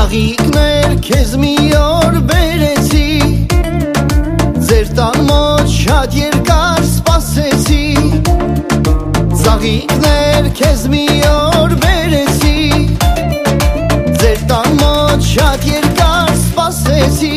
Ծաղիկներ քեզ մի օր բերեցի, ձեր տան մոտ շատ երկար սպասեցի, ծաղիկներ քեզ մի օր բերեցի, ձեր տան մոտ շատ երկար սպասեցի,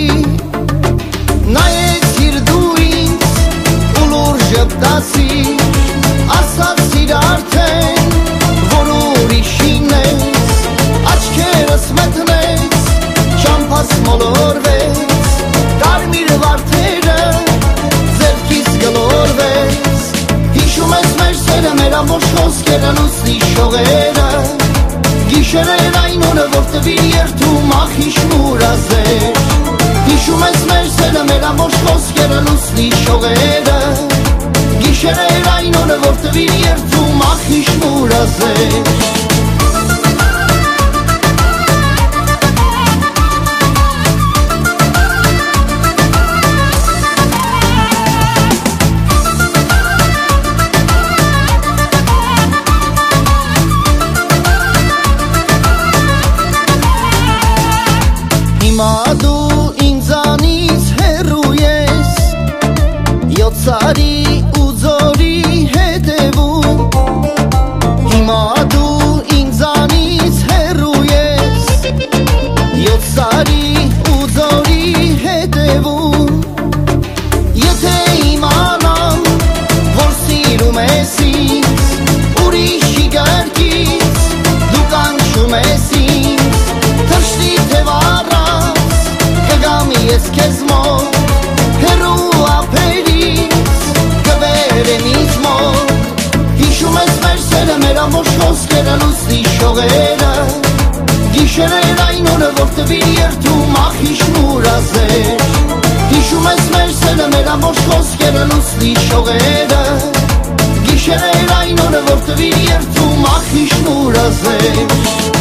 նայեցիր դու ինձ ու լուր ժպտացիր, ասացիր արդեն, որ ուրիշին ես, աչքերս մթնեց, ճամփաս մոլորվեց, կարմիր վարդերը ձեռքիս գլորվեց, հիշում ես մեր սերը, մեր ամբողջ խոսքերը, լուսնի շողերը, գիշերեր այն օրը, որ տվիր երթում ախիշ մուրազեր, հիշում ես մեր սերը, մեր ամբողջ խոսքերը, լուսնի շողերը, գիշերեր այն օրը, որ տվիր երթում ախիշ մուրազեր. Հիմա դու ինձանից հեռու ես, յոթ սարի ու ձորի հետևում, հիմա դու ինձանից հեռու ես, յոթ սարի ու ձորի հետևում, եթե իմանամ, որ սիրում ես ինձ, ուրիշի գրկից դու կանչում ես ինձ, թշնի թևառած կգամ ես քեզ մոտ, հեռու ափերից կբերեմ ինձ մոտ, հիշում ես մեր սերը, մեր ամբողջ խոսքերը, լուսնի շողերը, գիշերեր այն օրը, որ տվիր երթում ախիշ մուրազեր, հիշում ես մեր սերը, մեր ամբողջ խոսքերը, լուսնի շողերը, գիշերեր այն օրը, որ տվիր երթում ախիշ մուրազեր.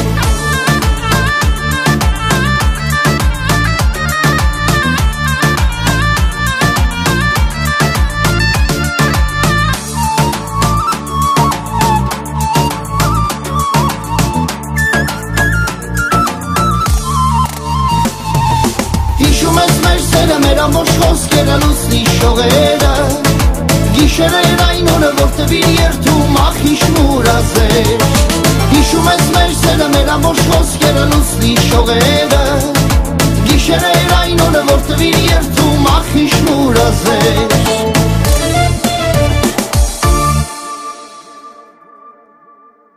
Հիշում ես մեր սերը, մեր ամբողջ խոսքերը, լուսնի շողերը, գիշերեր այն օրը, որ տվիր երթում ախիշ մուրազեր, հիշում ես մեր սերը, մեր ամբողջ խոսքերը, լուսնի շողերը,